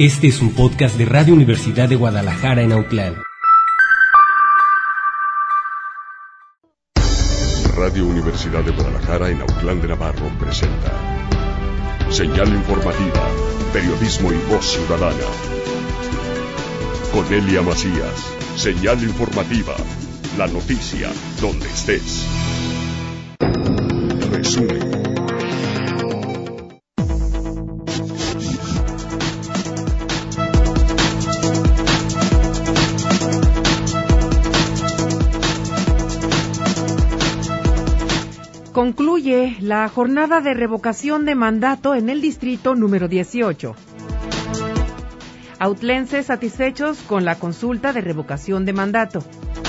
Este es un podcast de Radio Universidad de Guadalajara en Autlán. Radio Universidad de Guadalajara en Autlán de Navarro presenta Señal Informativa, Periodismo y Voz Ciudadana. Con Elia Macías, Señal Informativa, la noticia donde estés. Resumen. Concluye la jornada de revocación de mandato en el distrito número 18. Autlenses satisfechos con la consulta de revocación de mandato.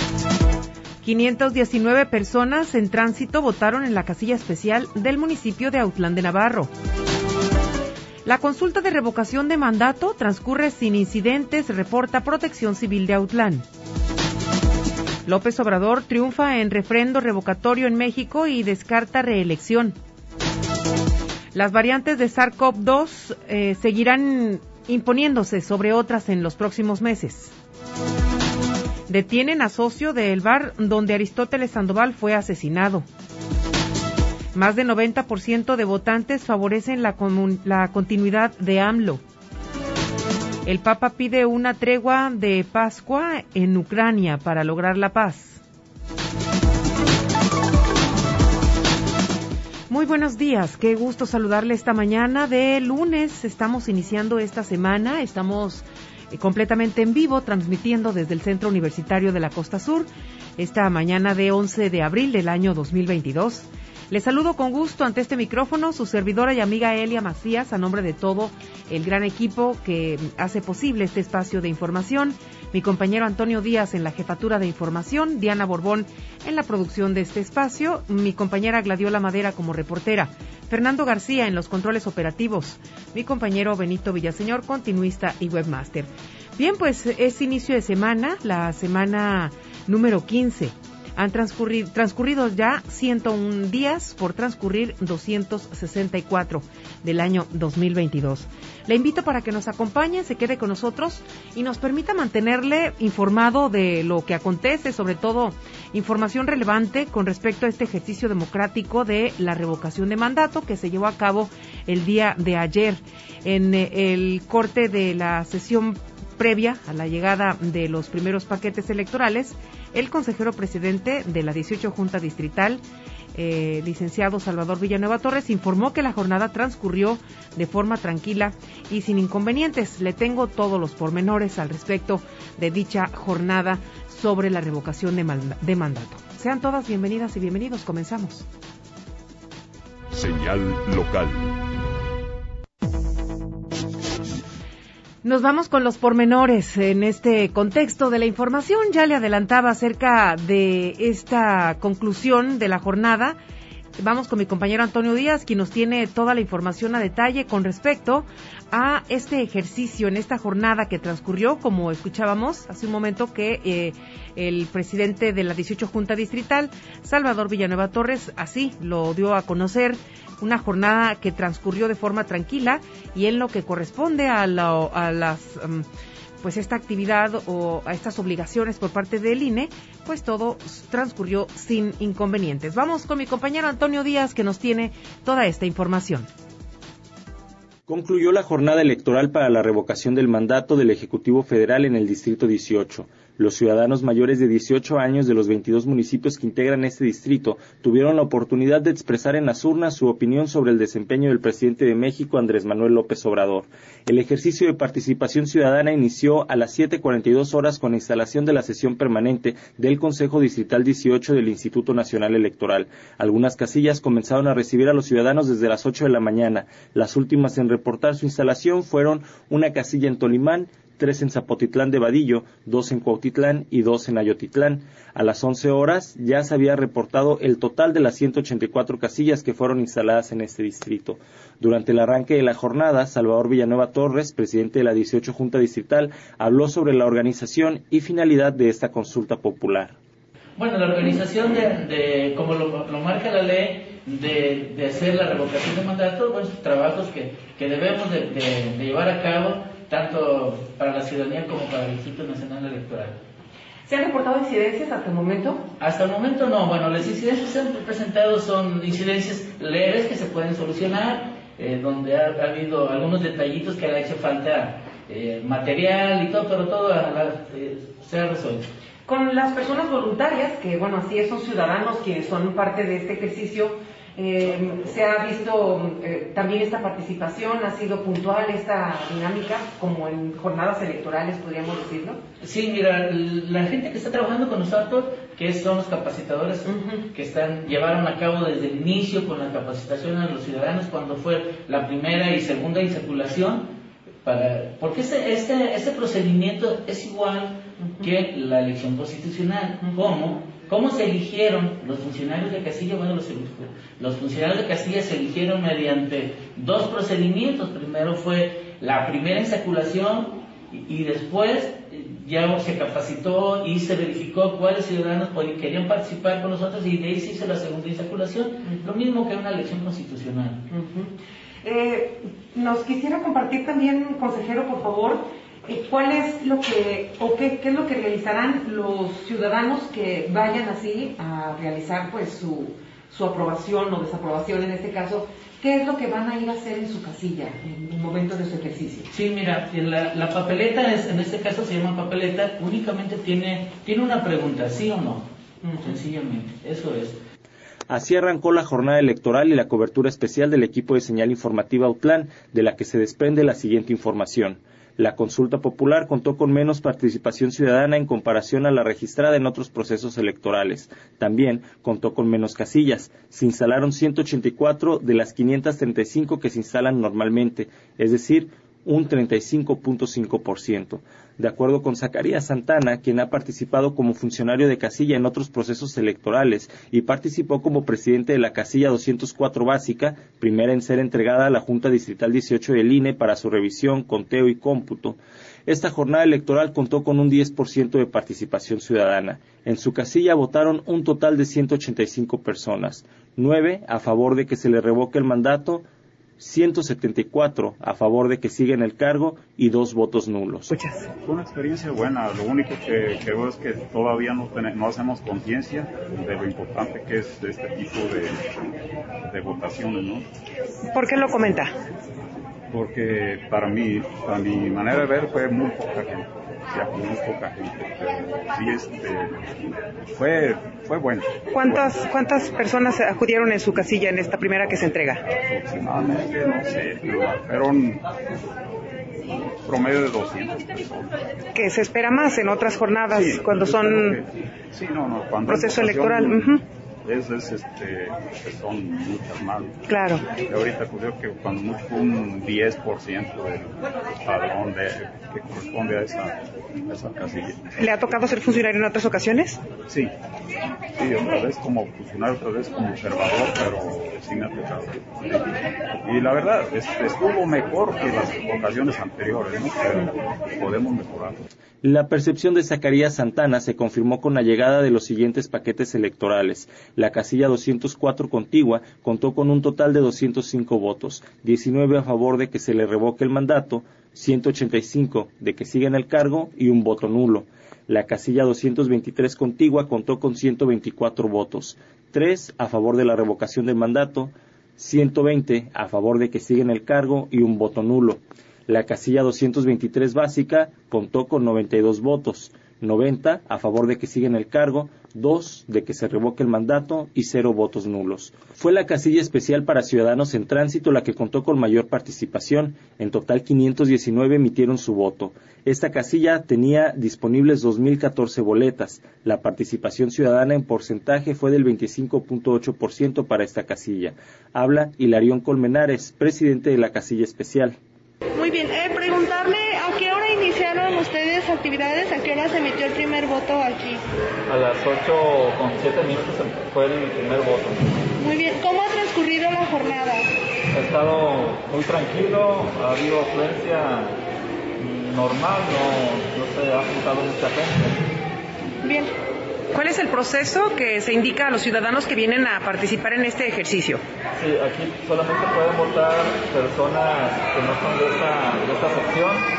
519 personas en tránsito votaron en la casilla especial del municipio de Autlán de Navarro. La consulta de revocación de mandato transcurre sin incidentes, reporta Protección Civil de Autlán. López Obrador triunfa en refrendo revocatorio en México y descarta reelección. Las variantes de SARS-CoV-2 seguirán imponiéndose sobre otras en los próximos meses. Detienen a socio del bar donde Aristóteles Sandoval fue asesinado. Más del 90% de votantes favorecen la continuidad de AMLO. El Papa pide una tregua de Pascua en Ucrania para lograr la paz. Muy buenos días, qué gusto saludarle esta mañana de lunes. Estamos iniciando esta semana, estamos completamente en vivo, transmitiendo desde el Centro Universitario de la Costa Sur, esta mañana de 11 de abril del año 2022. Les saludo con gusto ante este micrófono, su servidora y amiga Elia Macías, a nombre de todo el gran equipo que hace posible este espacio de información. Mi compañero Antonio Díaz en la jefatura de información, Diana Borbón en la producción de este espacio, mi compañera Gladiola Madera como reportera, Fernando García en los controles operativos, mi compañero Benito Villaseñor, continuista y webmaster. Bien, pues es inicio de semana, la semana número 15. Han transcurrido ya 101 días por transcurrir 264 del año 2022. Le invito para que nos acompañe, se quede con nosotros y nos permita mantenerle informado de lo que acontece, sobre todo información relevante con respecto a este ejercicio democrático de la revocación de mandato que se llevó a cabo el día de ayer en el corte de la sesión previa a la llegada de los primeros paquetes electorales. El consejero presidente de la 18 Junta Distrital, licenciado Salvador Villanueva Torres, informó que la jornada transcurrió de forma tranquila y sin inconvenientes. Le tengo todos los pormenores al respecto de dicha jornada sobre la revocación de mandato. Sean todas bienvenidas y bienvenidos. Comenzamos. Señal local. Nos vamos con los pormenores en este contexto de la información. Ya le adelantaba acerca de esta conclusión de la jornada. Vamos con mi compañero Antonio Díaz, quien nos tiene toda la información a detalle con respecto a este ejercicio en esta jornada que transcurrió, como escuchábamos hace un momento que el presidente de la 18 Junta Distrital, Salvador Villanueva Torres, así lo dio a conocer, una jornada que transcurrió de forma tranquila y en lo que corresponde a las pues esta actividad o a estas obligaciones por parte del INE, pues todo transcurrió sin inconvenientes. Vamos con mi compañero Antonio Díaz, que nos tiene toda esta información. Concluyó la jornada electoral para la revocación del mandato del Ejecutivo Federal en el Distrito 18. Los ciudadanos mayores de 18 años de los 22 municipios que integran este distrito tuvieron la oportunidad de expresar en las urnas su opinión sobre el desempeño del presidente de México, Andrés Manuel López Obrador. El ejercicio de participación ciudadana inició a las 7:42 horas con la instalación de la sesión permanente del Consejo Distrital 18 del Instituto Nacional Electoral. Algunas casillas comenzaron a recibir a los ciudadanos desde las 8 de la mañana. Las últimas en reportar su instalación fueron una casilla en Tolimán, 3 en Zapotitlán de Vadillo, 2 en Cuautitlán y 2 en Ayotitlán. A las 11 horas ya se había reportado el total de las 184 casillas que fueron instaladas en este distrito. Durante el arranque de la jornada, Salvador Villanueva Torres, presidente de la 18 Junta Distrital, habló sobre la organización y finalidad de esta consulta popular. Bueno, la organización como lo marca la ley, de hacer la revocación de mandato, pues trabajos que debemos de llevar a cabo tanto para la ciudadanía como para el Instituto Nacional Electoral. ¿Se han reportado incidencias hasta el momento? Hasta el momento no. Bueno, las incidencias que se han presentado son incidencias leves que se pueden solucionar, donde ha habido algunos detallitos que le ha hecho falta material y todo, pero todo se ha resuelto. Con las personas voluntarias, que bueno, así es, son ciudadanos quienes son parte de este ejercicio, se ha visto también esta participación, ha sido puntual esta dinámica, como en jornadas electorales, podríamos decirlo. Sí, mira, la gente que está trabajando con nosotros, que son los capacitadores, que llevaron a cabo desde el inicio con la capacitación a los ciudadanos, cuando fue la primera y segunda insaculación, porque este procedimiento es igual que la elección constitucional. ¿Cómo se eligieron los funcionarios de casilla? Bueno, los funcionarios de casilla se eligieron mediante dos procedimientos. Primero fue la primera insaculación y después ya se capacitó y se verificó cuáles ciudadanos querían participar con nosotros, y de ahí se hizo la segunda insaculación, lo mismo que una elección constitucional. Nos quisiera compartir también, consejero, por favor, ¿cuál es lo que, o qué es lo que realizarán los ciudadanos que vayan así a realizar pues su aprobación o desaprobación en este caso? ¿Qué es lo que van a ir a hacer en su casilla en el momento de su ejercicio? Sí, mira, la papeleta, en este caso se llama papeleta, únicamente tiene una pregunta, ¿sí o no? Sencillamente, eso es. Así arrancó la jornada electoral y la cobertura especial del equipo de señal informativa Autlán, de la que se desprende la siguiente información. La consulta popular contó con menos participación ciudadana en comparación a la registrada en otros procesos electorales. También contó con menos casillas. Se instalaron 184 de las 535 que se instalan normalmente, es decir, un 35.5%. De acuerdo con Zacarías Santana, quien ha participado como funcionario de casilla en otros procesos electorales y participó como presidente de la casilla 204 básica, primera en ser entregada a la Junta Distrital 18 del INE para su revisión, conteo y cómputo. Esta jornada electoral contó con un 10% de participación ciudadana. En su casilla votaron un total de 185 personas, 9 a favor de que se le revoque el mandato, 174 a favor de que siga en el cargo y 2 votos nulos. Fue una experiencia buena. Lo único que veo es que todavía no hacemos conciencia de lo importante que es este tipo de votaciones, ¿no? ¿Por qué lo comenta? Porque para mi manera de ver fue muy poca gente. Ya muy poca gente, pero sí fue bueno. ¿Cuántas personas acudieron en su casilla en esta primera que se entrega? Aproximadamente, no sé, fueron promedio de 200 personas. ¿Que se espera más en otras jornadas cuando son proceso electoral? Son muchas más. Claro. Y ahorita creo que cuando mucho un 10% del padrón que corresponde a esa casilla. ¿Le ha tocado ser funcionario en otras ocasiones? Sí, otra vez como funcionario, otra vez como observador, pero sí me ha tocado. Y la verdad, estuvo mejor que las ocasiones anteriores, ¿no? Pero podemos mejorar. La percepción de Zacarías Santana se confirmó con la llegada de los siguientes paquetes electorales. La casilla 204 contigua contó con un total de 205 votos, 19 a favor de que se le revoque el mandato, 185 de que siga en el cargo y un voto nulo. La casilla 223 contigua contó con 124 votos, 3 a favor de la revocación del mandato, 120 a favor de que siga en el cargo y un voto nulo. La casilla 223 básica contó con 92 votos, 90 a favor de que siga en el cargo, 2 de que se revoque el mandato y 0 votos nulos. Fue la casilla especial para ciudadanos en tránsito la que contó con mayor participación. En total 519 emitieron su voto. Esta casilla tenía disponibles 2.014 boletas. La participación ciudadana en porcentaje fue del 25.8% para esta casilla. Habla Hilarión Colmenares, presidente de la casilla especial. Muy bien, preguntarle a qué hora iniciaron ustedes actividades, a qué hora se emitió el primer voto aquí. A las 8:07 fue el primer voto. Muy bien, ¿cómo ha transcurrido la jornada? Ha estado muy tranquilo, ha habido afluencia normal, no se ha juntado mucha gente. Bien. ¿Cuál es el proceso que se indica a los ciudadanos que vienen a participar en este ejercicio? Sí, aquí solamente pueden votar personas que no son de esta sección,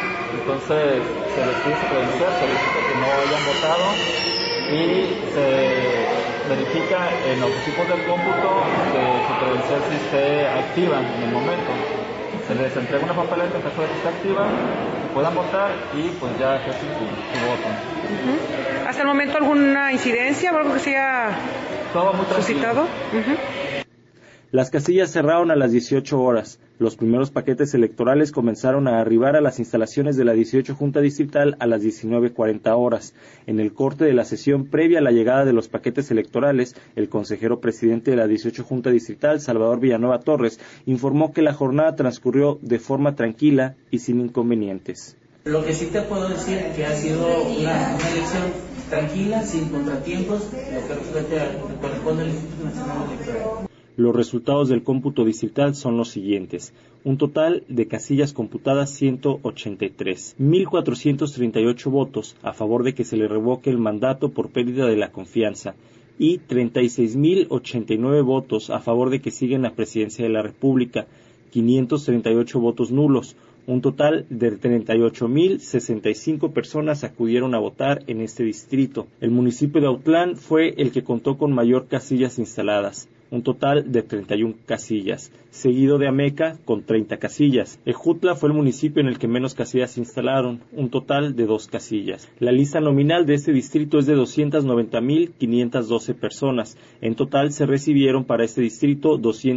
entonces se les pide su credencial, se verifica que no hayan votado y se verifica en los equipos del cómputo que su credencial sí esté activa en el momento. Se les entrega una papeleta en caso de que esté activa, puedan votar y pues ya ejercen su voto. ¿Hasta el momento alguna incidencia o algo que se haya suscitado? Las casillas cerraron a las 18 horas. Los primeros paquetes electorales comenzaron a arribar a las instalaciones de la 18 Junta Distrital a las 19:40 horas. En el corte de la sesión previa a la llegada de los paquetes electorales, el consejero presidente de la 18 Junta Distrital, Salvador Villanueva Torres, informó que la jornada transcurrió de forma tranquila y sin inconvenientes. Lo que sí te puedo decir es que ha sido una elección tranquila, sin contratiempos, lo que corresponde al Instituto Nacional Electoral. Los resultados del cómputo distrital son los siguientes. Un total de casillas computadas 183. 1.438 votos a favor de que se le revoque el mandato por pérdida de la confianza y 36.089 votos a favor de que siga en la presidencia de la República. 538 votos nulos. Un total de 38.065 personas acudieron a votar en este distrito. El municipio de Autlán fue el que contó con mayor casillas instaladas, un total de 31 casillas, seguido de Ameca con 30 casillas. Ejutla fue el municipio en el que menos casillas se instalaron, un total de 2 casillas. La lista nominal de este distrito es de 290.512 personas. En total se recibieron para este distrito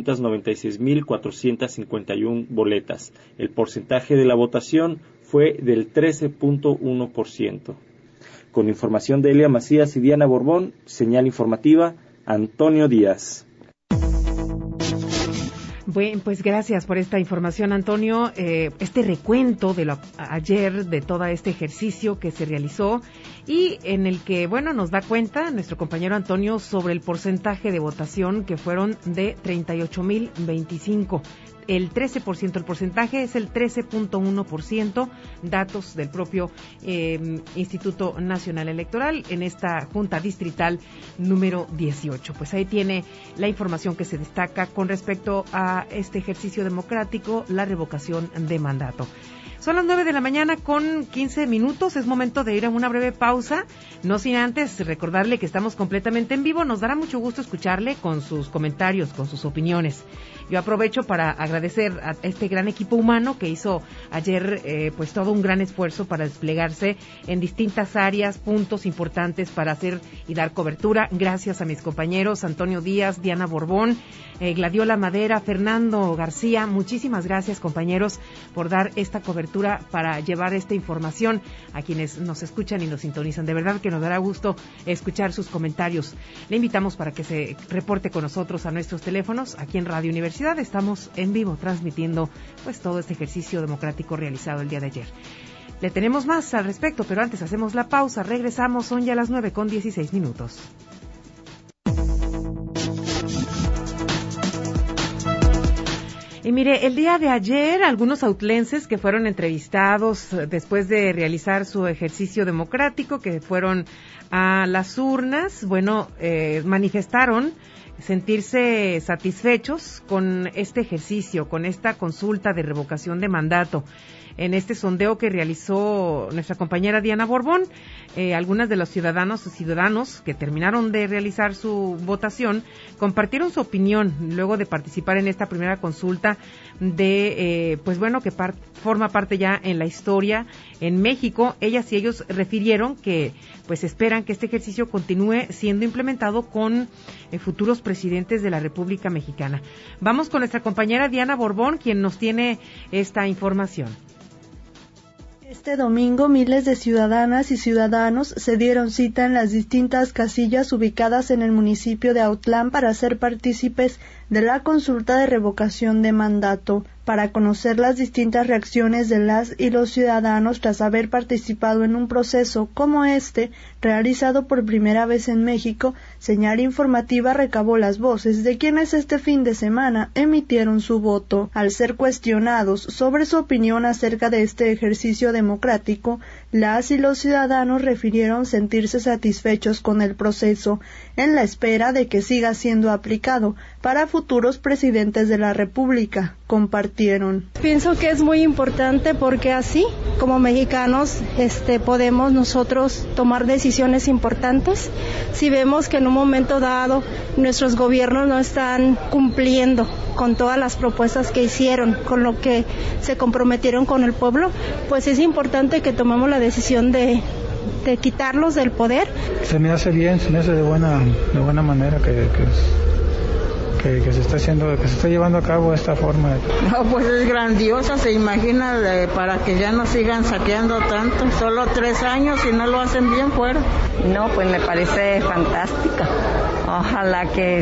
296.451 boletas. El porcentaje de la votación fue del 13.1%. Con información de Elia Macías y Diana Borbón, señal informativa, Antonio Díaz. Bueno, pues gracias por esta información, Antonio. Este recuento de ayer, de todo este ejercicio que se realizó y en el que, bueno, nos da cuenta nuestro compañero Antonio sobre el porcentaje de votación que fueron de 38.025. El 13%, el porcentaje es el 13.1%, datos del propio Instituto Nacional Electoral en esta Junta Distrital número 18. Pues ahí tiene la información que se destaca con respecto a este ejercicio democrático, la revocación de mandato. Son las 9 de la mañana con 15 minutos, es momento de ir a una breve pausa, no sin antes recordarle que estamos completamente en vivo, nos dará mucho gusto escucharle con sus comentarios, con sus opiniones. Yo aprovecho para agradecer a este gran equipo humano que hizo ayer pues todo un gran esfuerzo para desplegarse en distintas áreas, puntos importantes para hacer y dar cobertura. Gracias a mis compañeros Antonio Díaz, Diana Borbón, Gladiola Madera, Fernando García. Muchísimas gracias, compañeros, por dar esta cobertura para llevar esta información a quienes nos escuchan y nos sintonizan. De verdad que nos dará gusto escuchar sus comentarios. Le invitamos para que se reporte con nosotros a nuestros teléfonos aquí en Radio Universidad. Estamos en vivo transmitiendo pues todo este ejercicio democrático realizado el día de ayer. Le tenemos más al respecto, pero antes hacemos la pausa. Regresamos, son ya las 9:16. Y mire, el día de ayer, algunos autlenses que fueron entrevistados después de realizar su ejercicio democrático, que fueron a las urnas, bueno, manifestaron sentirse satisfechos con este ejercicio, con esta consulta de revocación de mandato. En este sondeo que realizó nuestra compañera Diana Borbón, algunas de los ciudadanos que terminaron de realizar su votación compartieron su opinión luego de participar en esta primera consulta de, pues bueno, que forma parte ya en la historia en México. Ellas y ellos refirieron que pues esperan que este ejercicio continúe siendo implementado con futuros presidentes de la República Mexicana. Vamos con nuestra compañera Diana Borbón, quien nos tiene esta información. Este domingo miles de ciudadanas y ciudadanos se dieron cita en las distintas casillas ubicadas en el municipio de Autlán para ser partícipes de la consulta de revocación de mandato, para conocer las distintas reacciones de las y los ciudadanos tras haber participado en un proceso como este, realizado por primera vez en México. Señal informativa recabó las voces de quienes este fin de semana emitieron su voto. Al ser cuestionados sobre su opinión acerca de este ejercicio democrático, las y los ciudadanos refirieron sentirse satisfechos con el proceso, en la espera de que siga siendo aplicado para futuros presidentes de la República. compartieron. Pienso que es muy importante porque así, como mexicanos, podemos nosotros tomar decisiones importantes. Si vemos que en un momento dado nuestros gobiernos no están cumpliendo con todas las propuestas que hicieron, con lo que se comprometieron con el pueblo, pues es importante que tomemos la decisión de quitarlos del poder. Se me hace bien, se me hace de buena manera que se está haciendo, que se está llevando a cabo esta forma. No, pues es grandiosa, se imagina, para que ya no sigan saqueando tanto. Solo 3 años y no lo hacen bien fuera. No, pues me parece fantástica. Ojalá que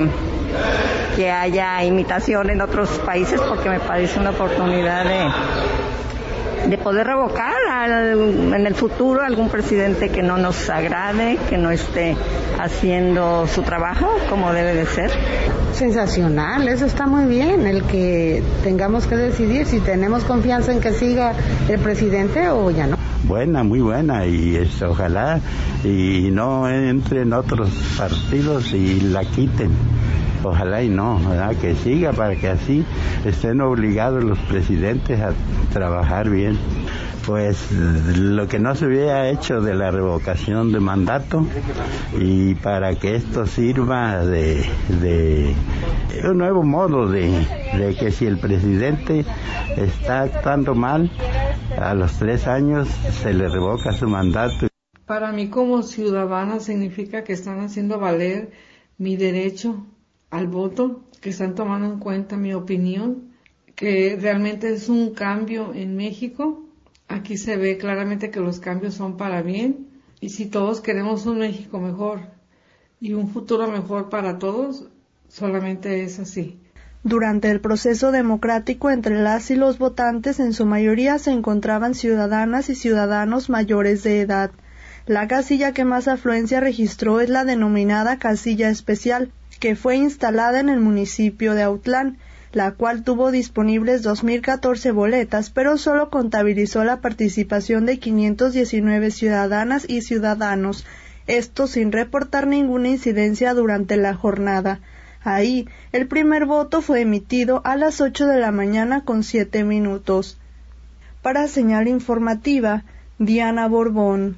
haya imitación en otros países, porque me parece una oportunidad de poder revocar en el futuro algún presidente que no nos agrade, que no esté haciendo su trabajo como debe de ser. Sensacional, eso está muy bien, el que tengamos que decidir si tenemos confianza en que siga el presidente o ya no. Buena, muy buena, y ojalá y no entren otros partidos y la quiten. Ojalá y no, ¿verdad? Que siga para que así estén obligados los presidentes a trabajar bien. Pues lo que no se había hecho de la revocación de mandato, y para que esto sirva de un nuevo modo de que si el presidente está actuando mal, a los 3 años se le revoca su mandato. Para mí como ciudadana significa que están haciendo valer mi derecho al voto, que están tomando en cuenta mi opinión, que realmente es un cambio en México. Aquí se ve claramente que los cambios son para bien, y si todos queremos un México mejor y un futuro mejor para todos, solamente es así. Durante el proceso democrático entre las y los votantes, en su mayoría se encontraban ciudadanas y ciudadanos mayores de edad. La casilla que más afluencia registró es la denominada casilla especial, que fue instalada en el municipio de Autlán, la cual tuvo disponibles 2.014 boletas, pero solo contabilizó la participación de 519 ciudadanas y ciudadanos, esto sin reportar ninguna incidencia durante la jornada. Ahí, el primer voto fue emitido a las 8 de la mañana con 7 minutos. Para Señal Informativa, Diana Borbón.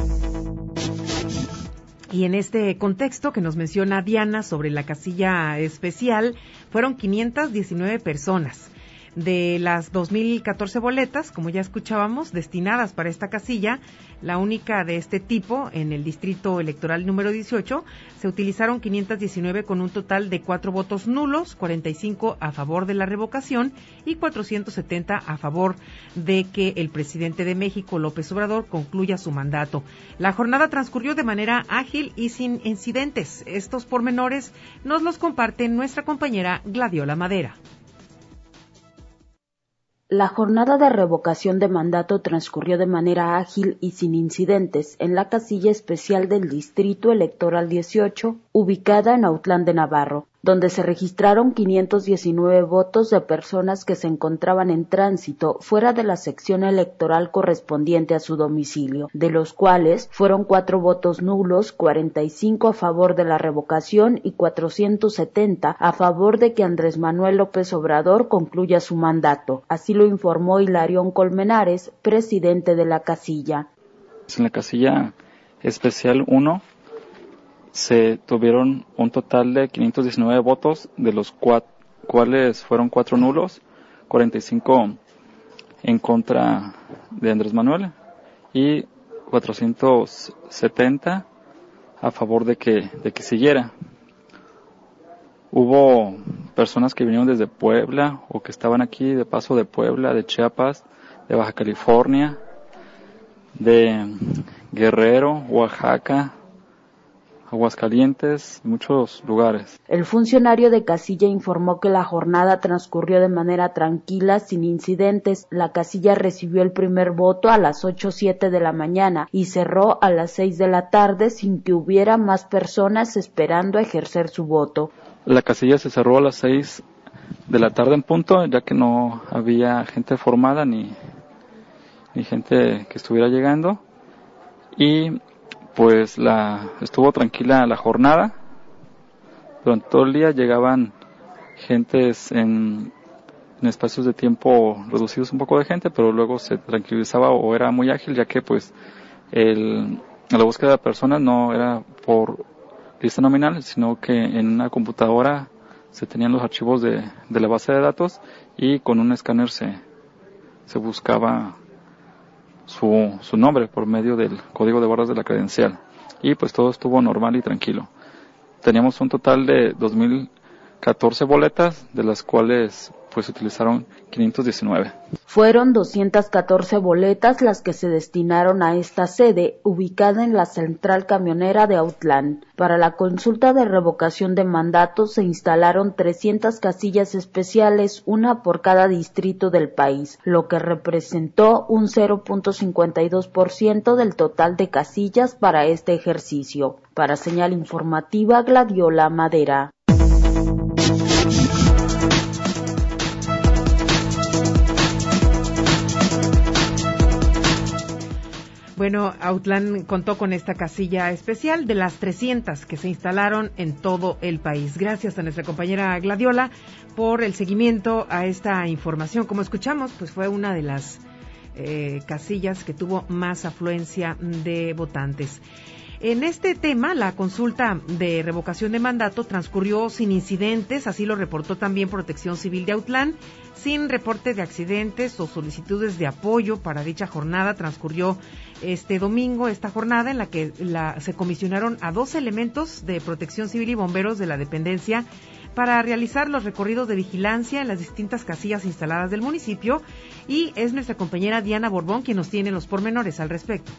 Y en este contexto que nos menciona Diana sobre la casilla especial, fueron 519 personas. De las 2.014 boletas, como ya escuchábamos, destinadas para esta casilla, la única de este tipo en el distrito electoral número 18, se utilizaron 519 con un total de 4 votos nulos, 45 a favor de la revocación y 470 a favor de que el presidente de México, López Obrador, concluya su mandato. La jornada transcurrió de manera ágil y sin incidentes. Estos pormenores nos los comparte nuestra compañera Gladiola Madera. La jornada de revocación de mandato transcurrió de manera ágil y sin incidentes en la casilla especial del Distrito Electoral 18, ubicada en Autlán de Navarro, donde se registraron 519 votos de personas que se encontraban en tránsito fuera de la sección electoral correspondiente a su domicilio, de los cuales fueron 4 votos nulos, 45 a favor de la revocación y 470 a favor de que Andrés Manuel López Obrador concluya su mandato. Así lo informó Hilarión Colmenares, presidente de la casilla. En la casilla especial 1 se tuvieron un total de 519 votos, de los cuales fueron 4 nulos, 45 en contra de Andrés Manuel y 470 a favor de que siguiera. Hubo personas que vinieron desde Puebla o que estaban aquí de paso de Puebla, de Chiapas, de Baja California, de Guerrero, Oaxaca, Aguascalientes, muchos lugares. El funcionario de casilla informó que la jornada transcurrió de manera tranquila, sin incidentes. La casilla recibió el primer voto a las 8:07 de la mañana y cerró a las 6 de la tarde sin que hubiera más personas esperando a ejercer su voto. La casilla se cerró a las 6 de la tarde en punto, ya que no había gente formada ni gente que estuviera llegando, y pues estuvo tranquila la jornada. Durante todo el día llegaban gentes en en espacios de tiempo reducidos un poco de gente, pero luego se tranquilizaba o era muy ágil, ya que pues la búsqueda de personas no era por lista nominal, sino que en una computadora se tenían los archivos de la base de datos y con un escáner se buscaba su nombre por medio del código de barras de la credencial. Y pues todo estuvo normal y tranquilo. Teníamos un total de 2.014 boletas, de las cuales pues se utilizaron 519. Fueron 214 boletas las que se destinaron a esta sede, ubicada en la central camionera de Autlán. Para la consulta de revocación de mandato se instalaron 300 casillas especiales, una por cada distrito del país, lo que representó un 0.52% del total de casillas para este ejercicio. Para Señal Informativa, Gladiola Madera. Bueno, Autlán contó con esta casilla especial de las 300 que se instalaron en todo el país. Gracias a nuestra compañera Gladiola por el seguimiento a esta información. Como escuchamos, pues fue una de las casillas que tuvo más afluencia de votantes. En este tema, la consulta de revocación de mandato transcurrió sin incidentes, así lo reportó también Protección Civil de Autlán, sin reporte de accidentes o solicitudes de apoyo para dicha jornada. Transcurrió este domingo esta jornada en la que se comisionaron a 12 elementos de Protección Civil y bomberos de la dependencia para realizar los recorridos de vigilancia en las distintas casillas instaladas del municipio, y es nuestra compañera Diana Borbón quien nos tiene los pormenores al respecto.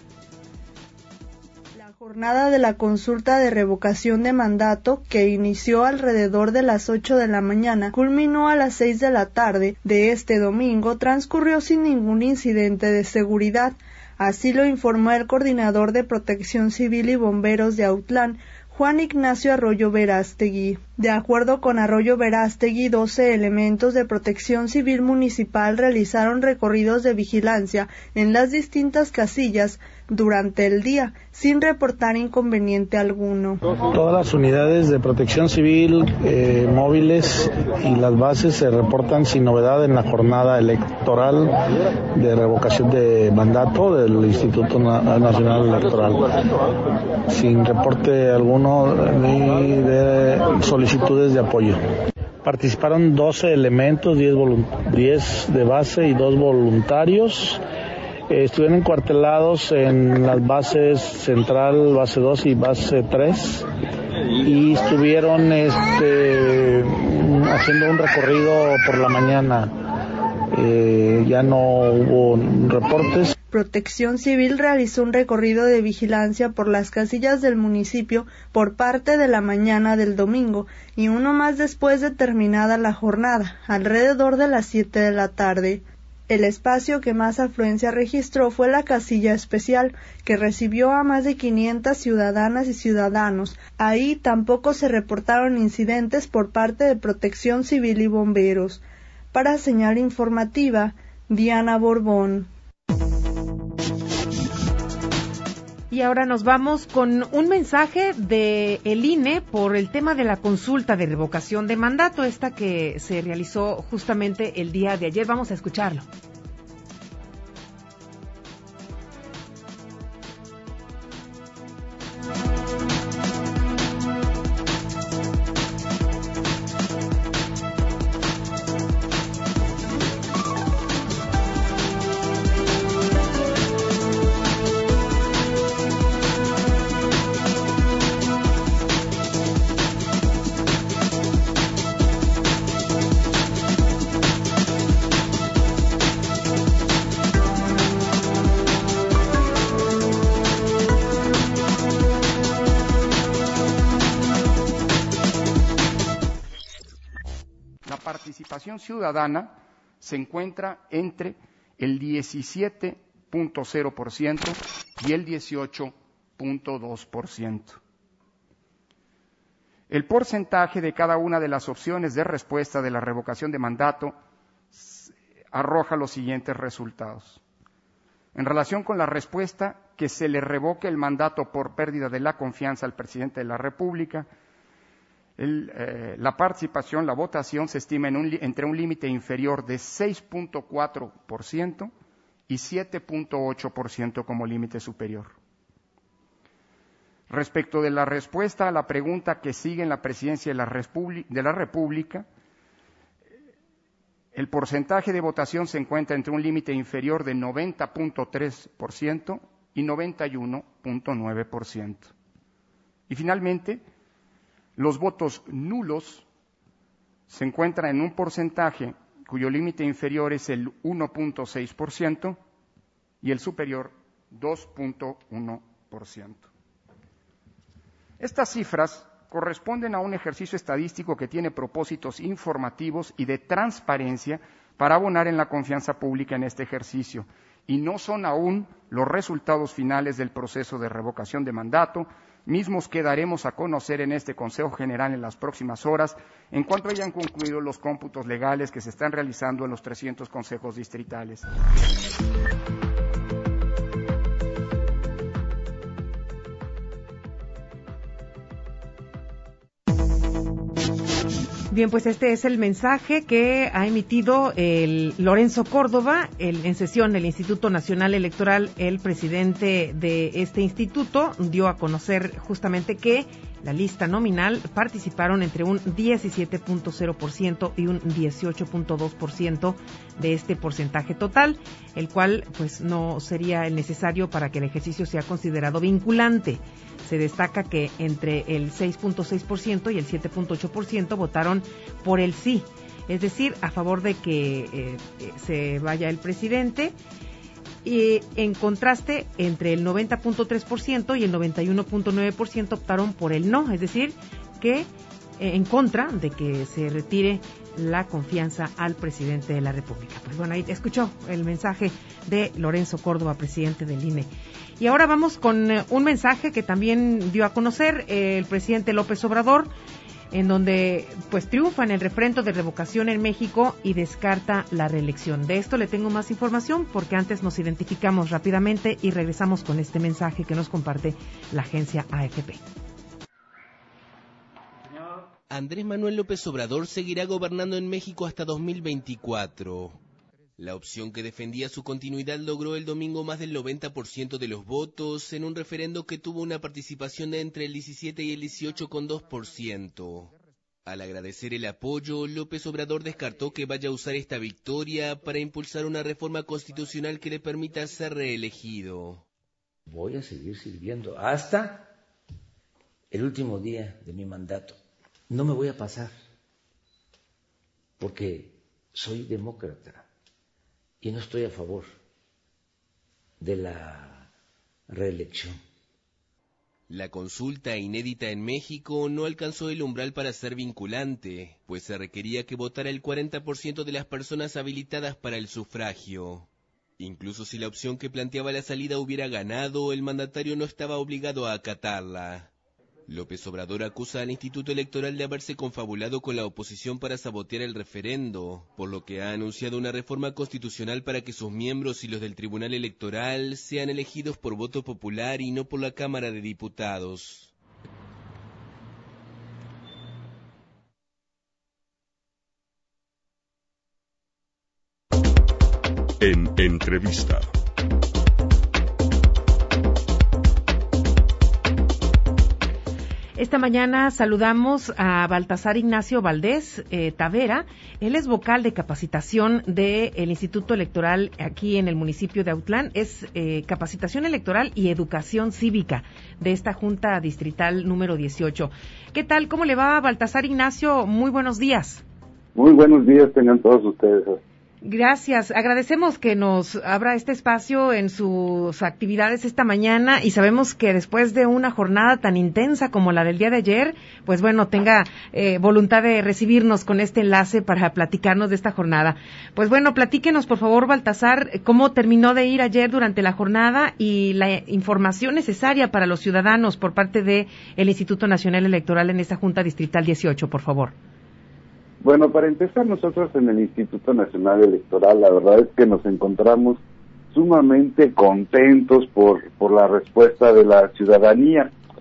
La jornada de la consulta de revocación de mandato, que inició alrededor de las 8 de la mañana, culminó a las 6 de la tarde de este domingo, transcurrió sin ningún incidente de seguridad. Así lo informó el coordinador de Protección Civil y Bomberos de Autlán, Juan Ignacio Arroyo Verástegui. De acuerdo con Arroyo Verástegui, 12 elementos de Protección Civil Municipal realizaron recorridos de vigilancia en las distintas casillas durante el día, sin reportar inconveniente alguno. Todas las unidades de Protección Civil móviles y las bases se reportan sin novedad en la jornada electoral de revocación de mandato del Instituto Nacional Electoral, sin reporte alguno ni de solicitudes de apoyo. Participaron 12 elementos, 10 de base y 2 voluntarios. Estuvieron encuartelados en las bases central, base 2 y base 3, y estuvieron haciendo un recorrido por la mañana. Ya no hubo reportes. Protección Civil realizó un recorrido de vigilancia por las casillas del municipio por parte de la mañana del domingo y uno más después de terminada la jornada, alrededor de las 7 de la tarde. El espacio que más afluencia registró fue la casilla especial, que recibió a más de 500 ciudadanas y ciudadanos. Ahí tampoco se reportaron incidentes por parte de Protección Civil y Bomberos. Para Señal Informativa, Diana Borbón. Y ahora nos vamos con un mensaje de el INE por el tema de la consulta de revocación de mandato, esta que se realizó justamente el día de ayer. Vamos a escucharlo. Ciudadana se encuentra entre el 17.0% y el 18.2%. El porcentaje de cada una de las opciones de respuesta de la revocación de mandato arroja los siguientes resultados. En relación con la respuesta que se le revoque el mandato por pérdida de la confianza al presidente de la República, la participación, la votación se estima entre un límite inferior de 6.4% y 7.8% como límite superior. Respecto de la respuesta a la pregunta que sigue en la presidencia de la República, el porcentaje de votación se encuentra entre un límite inferior de 90.3% y 91.9%. Y finalmente, los votos nulos se encuentran en un porcentaje cuyo límite inferior es el 1.6% y el superior 2.1%. Estas cifras corresponden a un ejercicio estadístico que tiene propósitos informativos y de transparencia para abonar en la confianza pública en este ejercicio, y no son aún los resultados finales del proceso de revocación de mandato, mismos que daremos a conocer en este Consejo General en las próximas horas, en cuanto hayan concluido los cómputos legales que se están realizando en los 300 consejos distritales. Bien, pues este es el mensaje que ha emitido el Lorenzo Córdoba en sesión del Instituto Nacional Electoral. El presidente de este instituto dio a conocer justamente que la lista nominal participaron entre un 17.0% y un 18.2% de este porcentaje total, el cual pues no sería el necesario para que el ejercicio sea considerado vinculante. Se destaca que entre el 6.6% y el 7.8% votaron por el sí, es decir, a favor de que se vaya el presidente, y en contraste entre el 90.3% y el 91.9% optaron por el no, es decir, que en contra de que se retire la confianza al presidente de la República. Pues bueno, ahí escuchó el mensaje de Lorenzo Córdoba, presidente del INE. Y ahora vamos con un mensaje que también dio a conocer el presidente López Obrador, en donde pues triunfa en el refrendo de revocación en México y descarta la reelección. De esto le tengo más información porque antes nos identificamos rápidamente y regresamos con este mensaje que nos comparte la agencia AFP. Andrés Manuel López Obrador seguirá gobernando en México hasta 2024. La opción que defendía su continuidad logró el domingo más del 90% de los votos en un referendo que tuvo una participación de entre el 17 y el 18,2%. Al agradecer el apoyo, López Obrador descartó que vaya a usar esta victoria para impulsar una reforma constitucional que le permita ser reelegido. Voy a seguir sirviendo hasta el último día de mi mandato. No me voy a pasar, porque soy demócrata y no estoy a favor de la reelección. La consulta inédita en México no alcanzó el umbral para ser vinculante, pues se requería que votara el 40% de las personas habilitadas para el sufragio. Incluso si la opción que planteaba la salida hubiera ganado, el mandatario no estaba obligado a acatarla. López Obrador acusa al Instituto Electoral de haberse confabulado con la oposición para sabotear el referendo, por lo que ha anunciado una reforma constitucional para que sus miembros y los del Tribunal Electoral sean elegidos por voto popular y no por la Cámara de Diputados. En entrevista. Esta mañana saludamos a Baltasar Ignacio Valdés Tavera. Él es vocal de capacitación del Instituto Electoral aquí en el municipio de Autlán. Es capacitación electoral y educación cívica de esta Junta Distrital número 18. ¿Qué tal? ¿Cómo le va, Baltasar Ignacio? Muy buenos días. Muy buenos días tengan todos ustedes. Gracias. Agradecemos que nos abra este espacio en sus actividades esta mañana y sabemos que después de una jornada tan intensa como la del día de ayer, pues bueno, tenga voluntad de recibirnos con este enlace para platicarnos de esta jornada. Pues bueno, platíquenos por favor, Baltasar, cómo terminó de ir ayer durante la jornada y la información necesaria para los ciudadanos por parte del Instituto Nacional Electoral en esta Junta Distrital 18, por favor. Bueno, para empezar, nosotros en el Instituto Nacional Electoral, la verdad es que nos encontramos sumamente contentos por la respuesta de la ciudadanía,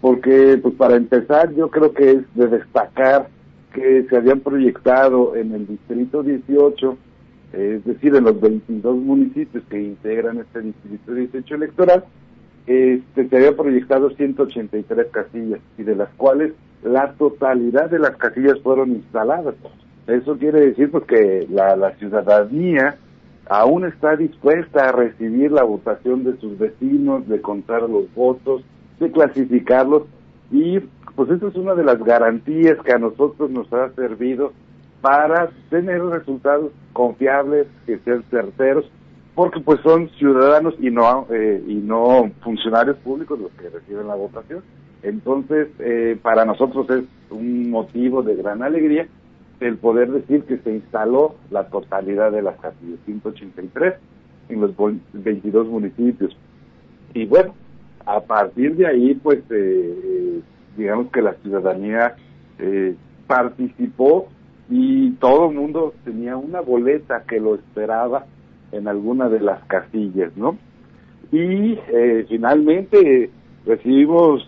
porque pues para empezar yo creo que es de destacar que se habían proyectado en el distrito 18, es decir, en los 22 municipios que integran este distrito 18 electoral, se había proyectado 183 casillas, y de las cuales la totalidad de las casillas fueron instaladas. Eso quiere decir pues que la ciudadanía aún está dispuesta a recibir la votación de sus vecinos, de contar los votos, de clasificarlos, y pues eso es una de las garantías que a nosotros nos ha servido para tener resultados confiables, que sean certeros, porque pues son ciudadanos y no funcionarios públicos los que reciben la votación. Entonces, para nosotros es un motivo de gran alegría el poder decir que se instaló la totalidad de las casillas, 183 en los 22 municipios. Y bueno, a partir de ahí, pues, digamos que la ciudadanía participó, y todo el mundo tenía una boleta que lo esperaba en alguna de las casillas, ¿no? Y finalmente recibimos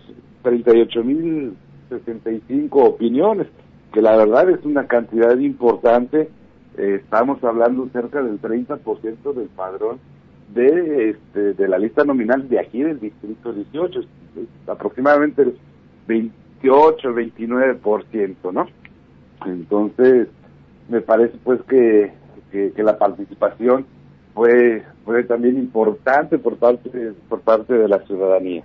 38,065 opiniones, que la verdad es una cantidad importante. Estamos hablando cerca del 30% del padrón de la lista nominal de aquí del distrito 18, aproximadamente el 28-29%, ¿no? Entonces, me parece pues que la participación fue también importante por parte de la ciudadanía.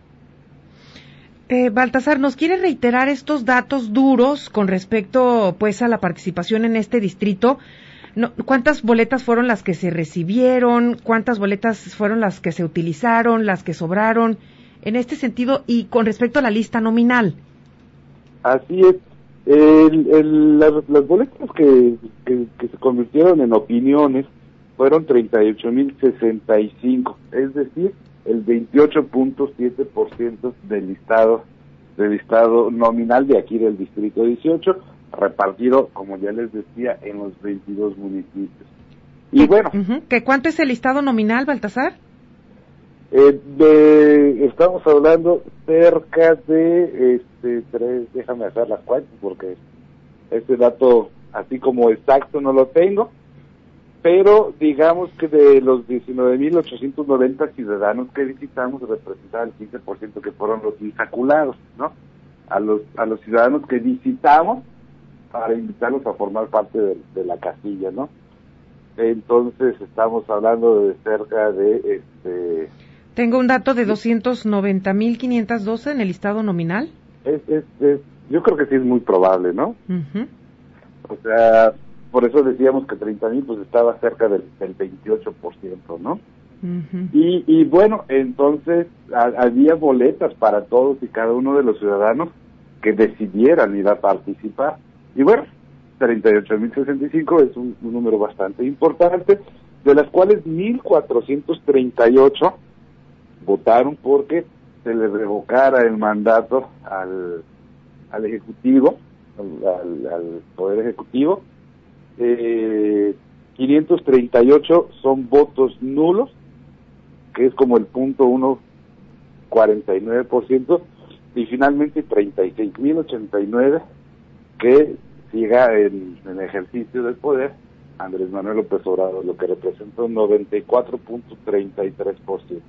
Baltasar, ¿nos quiere reiterar estos datos duros con respecto pues a la participación en este distrito? ¿Cuántas boletas fueron las que se recibieron? ¿Cuántas boletas fueron las que se utilizaron, las que sobraron? En este sentido, y con respecto a la lista nominal. Así es. Las boletas que se convirtieron en opiniones fueron 38,065, es decir, el 28.7% del listado nominal de aquí del distrito 18, repartido, como ya les decía, en los 22 municipios. Y bueno, ¿que cuánto es el listado nominal, Baltasar? Estamos hablando cerca de déjame hacer las cuentas porque este dato así como exacto no lo tengo, pero digamos que de los 19,890 ciudadanos que visitamos representaba el 15% que fueron los insaculados, ¿no? A los ciudadanos que visitamos para invitarlos a formar parte de la casilla, ¿no? Entonces estamos hablando de cerca de Tengo un dato de 290,512 en el listado nominal. Yo creo que sí es muy probable, ¿no? O sea, por eso decíamos que 30,000 pues estaba cerca del 28%, ¿no? Y bueno, entonces había boletas para todos y cada uno de los ciudadanos que decidieran ir a participar. Y bueno, 38,065 es un número bastante importante, de las cuales 1,438 votaron porque se le revocara el mandato al Ejecutivo, al Poder Ejecutivo. 538 son votos nulos, que es como el 0.149%, y finalmente 36,089 que siga en ejercicio del poder Andrés Manuel López Obrador, lo que representa un 94.33%.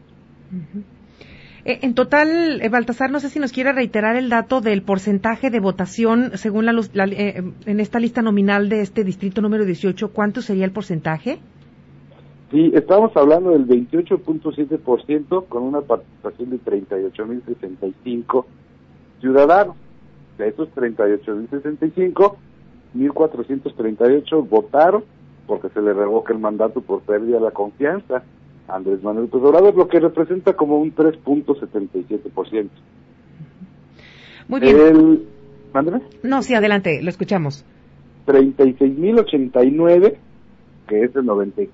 En total, Baltasar, no sé si nos quiere reiterar el dato del porcentaje de votación según en esta lista nominal de este distrito número 18, ¿cuánto sería el porcentaje? Sí, estamos hablando del 28.7% con una participación de 38,065 ciudadanos. De esos 38,065, 1,438 votaron porque se le revoca el mandato por pérdida de la confianza a Andrés Manuel López Obrador, lo que representa como un 3.77%. Muy bien. ¿Mándeme? No, sí, adelante, lo escuchamos. 36,089, que es el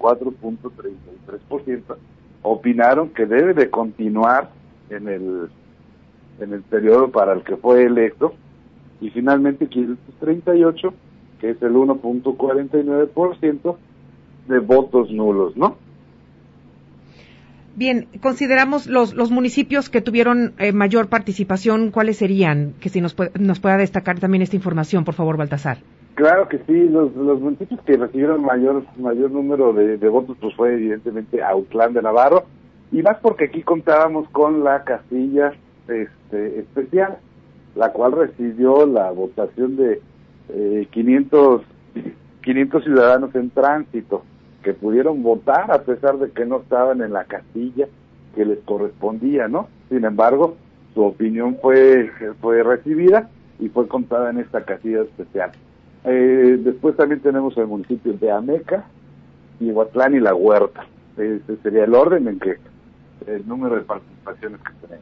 94.33%, opinaron que debe de continuar en el periodo para el que fue electo, y finalmente 538, que es el 1.49% de votos nulos, ¿no? Bien, consideramos los municipios que tuvieron mayor participación, ¿cuáles serían? Que si nos pueda destacar también esta información, por favor, Baltasar. Claro que sí, los municipios que recibieron mayor número de votos pues fue evidentemente Autlán de Navarro, y más porque aquí contábamos con la casilla especial, la cual recibió la votación de 500 ciudadanos en tránsito que pudieron votar a pesar de que no estaban en la casilla que les correspondía, ¿no? Sin embargo, su opinión fue recibida y fue contada en esta casilla especial. Después también tenemos el municipio de Ameca, Iguatlán y La Huerta. Ese sería el orden en que el número de participaciones que tenemos.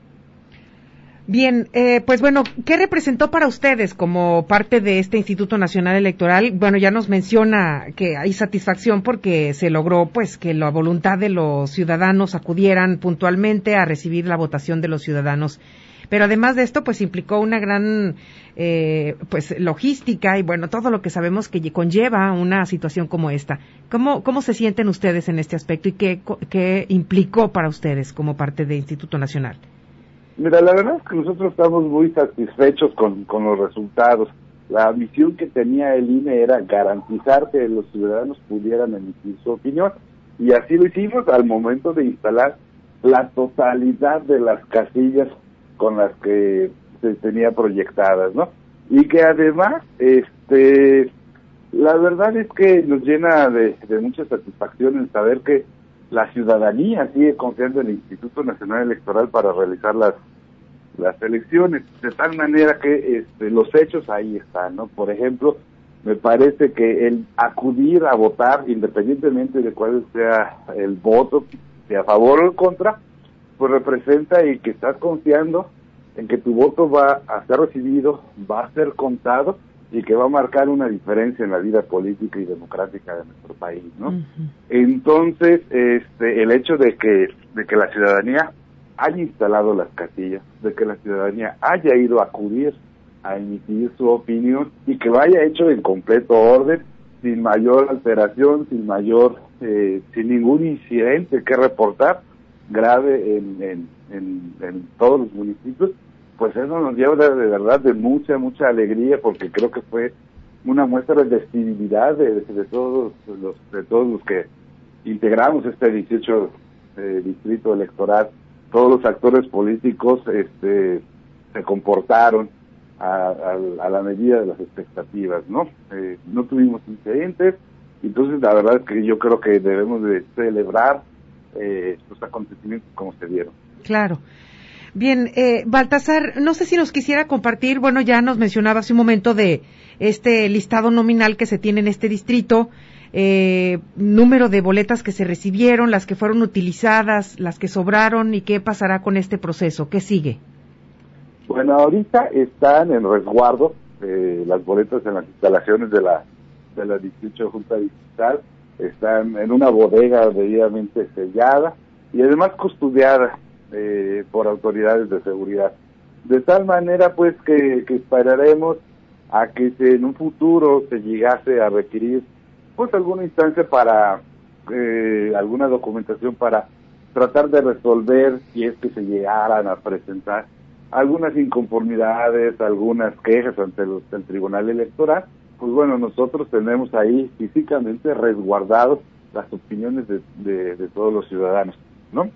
Bien, pues bueno, ¿qué representó para ustedes como parte de este Instituto Nacional Electoral? Bueno, ya nos menciona que hay satisfacción porque se logró pues que la voluntad de los ciudadanos acudieran puntualmente a recibir la votación de los ciudadanos. Pero además de esto, pues implicó una gran pues logística y bueno, todo lo que sabemos que conlleva una situación como esta. ¿Cómo se sienten ustedes en este aspecto y qué implicó para ustedes como parte de Instituto Nacional? Mira, la verdad es que nosotros estamos muy satisfechos con los resultados. La misión que tenía el INE era garantizar que los ciudadanos pudieran emitir su opinión, y así lo hicimos al momento de instalar la totalidad de las casillas con las que se tenía proyectadas, ¿no? Y que además, la verdad es que nos llena de mucha satisfacción el saber que la ciudadanía sigue confiando en el Instituto Nacional Electoral para realizar las elecciones, de tal manera que los hechos ahí están, ¿no? Por ejemplo, me parece que el acudir a votar, independientemente de cuál sea el voto, de a favor o en contra, pues representa y que estás confiando en que tu voto va a ser recibido, va a ser contado y que va a marcar una diferencia en la vida política y democrática de nuestro país, ¿no? Uh-huh. Entonces, el hecho de que la ciudadanía haya instalado las casillas, de que la ciudadanía haya ido a acudir a emitir su opinión y que lo haya hecho en completo orden, sin mayor alteración, sin ningún incidente que reportar grave en todos los municipios, pues eso nos lleva de verdad de mucha alegría, porque creo que fue una muestra de festividad de todos los que integramos este 18 distrito electoral. Todos los actores políticos se comportaron a la medida de las expectativas, ¿no? No tuvimos incidentes, entonces la verdad es que yo creo que debemos de celebrar los acontecimientos como se dieron. Claro. Bien, Baltasar, no sé si nos quisiera compartir, bueno, ya nos mencionaba hace un momento de este listado nominal que se tiene en este distrito, número de boletas que se recibieron, las que fueron utilizadas, las que sobraron, y qué pasará con este proceso, ¿qué sigue? Bueno, ahorita están en resguardo las boletas en las instalaciones de la 18 Junta Distrital, están en una bodega debidamente sellada y además custodiada por autoridades de seguridad, de tal manera pues que esperaremos a que en un futuro se llegase a requerir pues alguna instancia para alguna documentación para tratar de resolver, si es que se llegaran a presentar algunas inconformidades, algunas quejas ante el Tribunal Electoral, pues bueno, nosotros tenemos ahí físicamente resguardados las opiniones de todos los ciudadanos, ¿no?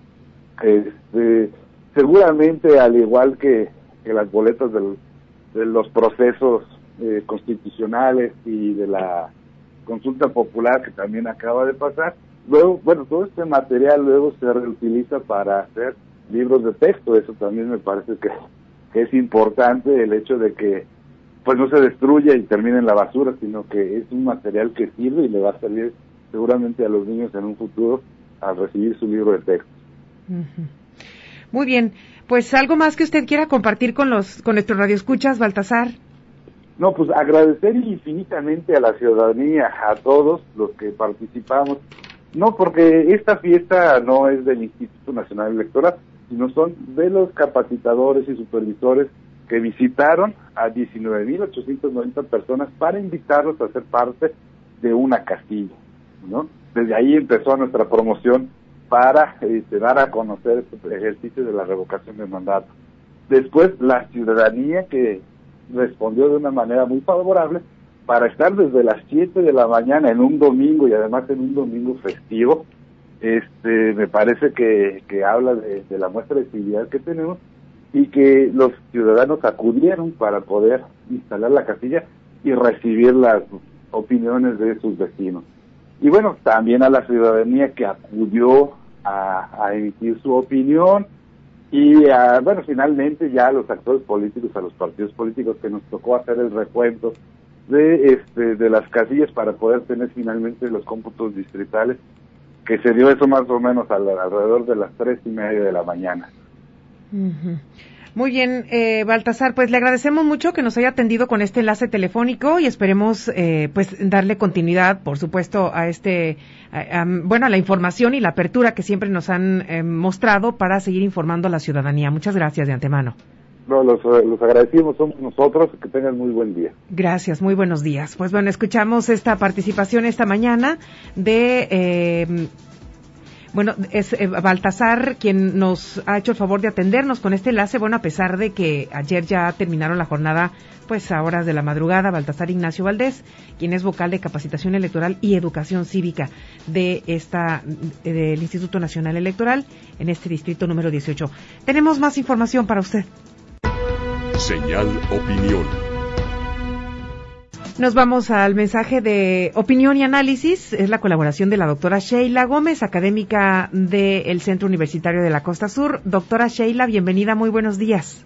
Seguramente, al igual que las boletas de los procesos constitucionales y de la consulta popular que también acaba de pasar, luego, bueno, todo este material luego se reutiliza para hacer libros de texto. Eso también me parece que es importante, el hecho de que pues no se destruya y termine en la basura, sino que es un material que sirve y le va a servir seguramente a los niños en un futuro al recibir su libro de texto. Uh-huh. Muy bien, pues algo más que usted quiera compartir con nuestros radioescuchas, Baltasar. No, pues agradecer infinitamente a la ciudadanía, a todos los que participamos, no porque esta fiesta no es del Instituto Nacional Electoral, sino son de los capacitadores y supervisores que visitaron a 19,890 personas para invitarlos a ser parte de una casilla, ¿no? Desde ahí empezó nuestra promoción para dar a conocer el ejercicio de la revocación de mandato. Después, la ciudadanía que respondió de una manera muy favorable para estar desde las 7 de la mañana en un domingo, y además en un domingo festivo. Me parece que habla de la muestra de civilidad que tenemos, y que los ciudadanos acudieron para poder instalar la casilla y recibir las opiniones de sus vecinos. Y bueno, también a la ciudadanía que acudió a emitir su opinión, y finalmente ya a los actores políticos, a los partidos políticos que nos tocó hacer el recuento de las casillas para poder tener finalmente los cómputos distritales, que se dio eso más o menos alrededor de las 3:30 de la mañana. Uh-huh. Muy bien, Baltasar, pues le agradecemos mucho que nos haya atendido con este enlace telefónico y esperemos darle continuidad, por supuesto, a a la información y la apertura que siempre nos han mostrado para seguir informando a la ciudadanía. Muchas gracias de antemano. No, los agradecimos somos nosotros, que tengan muy buen día. Gracias, muy buenos días. Pues bueno, escuchamos esta participación esta mañana de es Baltasar quien nos ha hecho el favor de atendernos con este enlace. Bueno, a pesar de que ayer ya terminaron la jornada, pues a horas de la madrugada, Baltasar Ignacio Valdés, quien es vocal de Capacitación Electoral y Educación Cívica del Instituto Nacional Electoral en este distrito número 18. Tenemos más información para usted. Señal Opinión. Nos vamos al mensaje de opinión y análisis. Es la colaboración de la doctora Sheila Gómez, académica del Centro Universitario de la Costa Sur. Doctora Sheila, bienvenida, muy buenos días.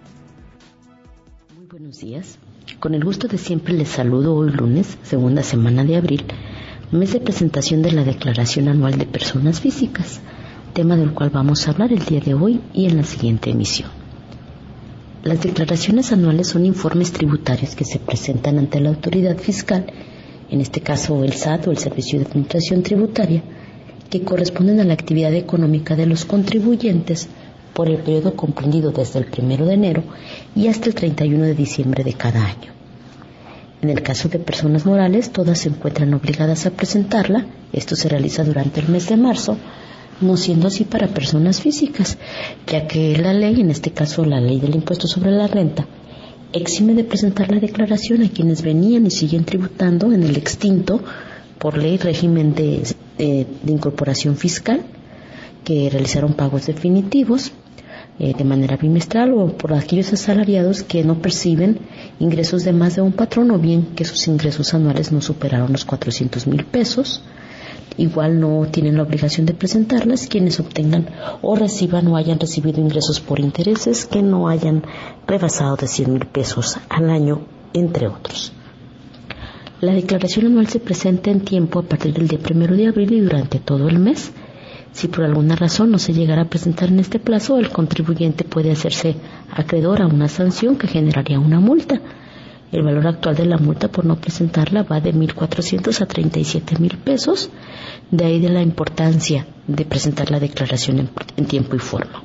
Muy buenos días. Con el gusto de siempre les saludo hoy lunes, segunda semana de abril, mes de presentación de la Declaración Anual de Personas Físicas, tema del cual vamos a hablar el día de hoy y en la siguiente emisión. Las declaraciones anuales son informes tributarios que se presentan ante la autoridad fiscal, en este caso el SAT o el Servicio de Administración Tributaria, que corresponden a la actividad económica de los contribuyentes por el periodo comprendido desde el 1 de enero y hasta el 31 de diciembre de cada año. En el caso de personas morales, todas se encuentran obligadas a presentarla. Esto se realiza durante el mes de marzo, no siendo así para personas físicas, ya que la ley, en este caso la ley del impuesto sobre la renta, exime de presentar la declaración a quienes venían y siguen tributando en el extinto por ley régimen de incorporación fiscal, que realizaron pagos definitivos de manera bimestral, o por aquellos asalariados que no perciben ingresos de más de un patrón, o bien que sus ingresos anuales no superaron los 400,000 pesos. Igual no tienen la obligación de presentarlas quienes obtengan o reciban o hayan recibido ingresos por intereses que no hayan rebasado de 100,000 pesos al año, entre otros. La declaración anual se presenta en tiempo a partir del día 1 de abril y durante todo el mes. Si por alguna razón no se llegara a presentar en este plazo, el contribuyente puede hacerse acreedor a una sanción que generaría una multa. El valor actual de la multa por no presentarla va de 1,400 a 37,000 pesos. De ahí de la importancia de presentar la declaración en tiempo y forma.